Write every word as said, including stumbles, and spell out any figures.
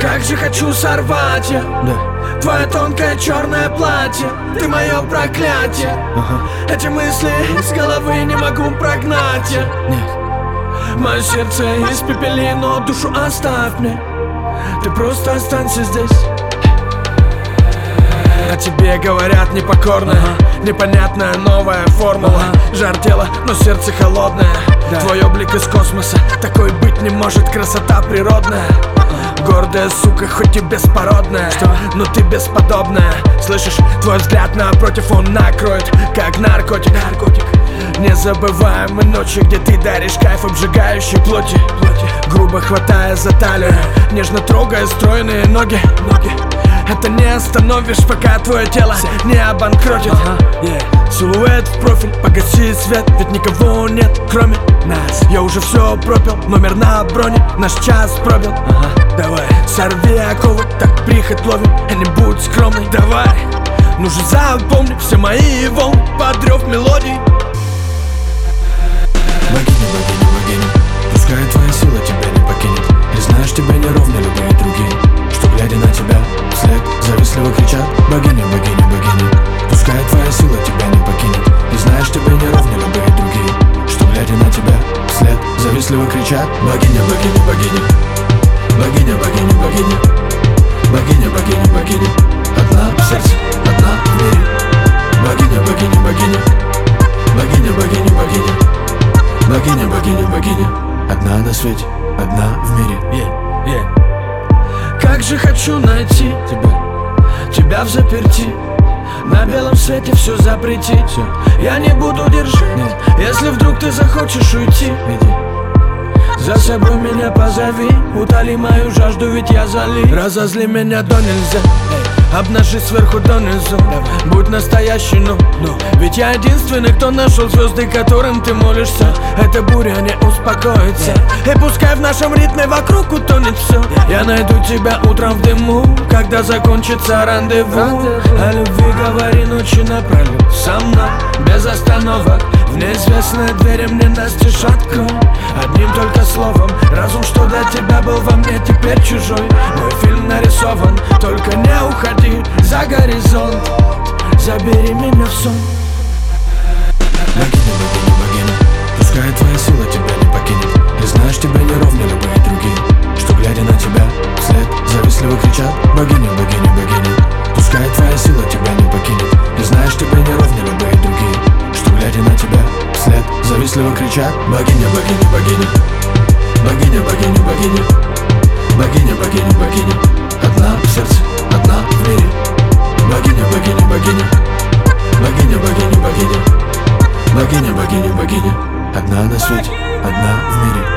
Как же хочу сорвать я, да. Твое тонкое черное платье, ты мое проклятие. Ага. Эти мысли с головы не могу прогнать я. Нет. Мое сердце испепели, но душу оставь мне. Ты просто останься здесь. О тебе говорят непокорная, ага. Непонятная новая формула, ага. Жар тела, но сердце холодное, да. Твой облик из космоса, такой быть не может, красота природная. Гордая сука, хоть и беспородная, что? Но ты бесподобная. Слышишь, твой взгляд напротив, он накроет, как наркотик, наркотик. Незабываемые ночи, где ты даришь кайф обжигающей плоти, плоти. Грубо хватая за талию, нежно трогая стройные ноги, ноги. Это не остановишь, пока твое тело не обанкротит. ага. yeah. Силуэт в профиль, погаси свет, ведь никого нет, кроме нас. Я уже все пропил, номер на броне, наш час пробил. ага. Давай, сорви оковы, так прихоть ловим, и не будь скромный. Давай, ну же запомни все мои волны под рев мелодий. Богиня, богиня, богиня, пускай твоя сила тебя не покинет. И знаешь, тебе не ровня любые другие, что глядя на тебя вслед завистливо кричат. Богиня, богиня, богиня, пускай твоя сила тебя не покинет. И знаешь, тебе не ровня любые другие, что глядя на тебя вслед завистливо кричат. Богиня, богиня, богиня, богиня, богиня, богиня, богиня, богиня, богиня, одна в сердце, одна в мире. Богиня, богиня, богиня, богиня, богиня, богиня, богиня, богиня, богиня, одна на свете, одна в мире. yeah, yeah. Как же хочу найти тебя, тебя в заперти, на белом свете все запретить. все. Я не буду держать, Нет. Если вдруг ты захочешь уйти, иди. За собой меня позови, утоли мою жажду, ведь я залит. Разозли меня до нельзя, обнажи сверху донизу. Будь настоящий, ну, ну Ведь я единственный, кто нашел звезды, которым ты молишься. Эта буря не успокоится, и пускай в нашем ритме вокруг утонет все. Я найду тебя утром в дыму, когда закончится рандеву. О любви говори ночью напролет со мной, без остановок. В неизвестные двери мне настежь открой, одним только словом. Разум, что до тебя был во мне, теперь чужой. Мой фильм нарисован, только не уходи за горизонт. Забери меня в сон. Богиня, богиня, богиня, пускай твоя сила тебя не покинет. И знаешь, тебе не ровня любые другие, что глядя на тебя вслед завистливо кричат. Богиня, богиня, богиня, пускай твоя сила тебя не покинет. И знаешь, тебе не ровня любые другие, что глядя на тебя вслед завистливо кричат. Богиня, богиня, богиня, богиня, богиня, богиня, богиня, богиня, богиня, одна в сердце, одна в мире. Богиня, богиня, богиня, богиня, богиня, богиня, богиня, богиня, богиня, одна на свете, одна в мире.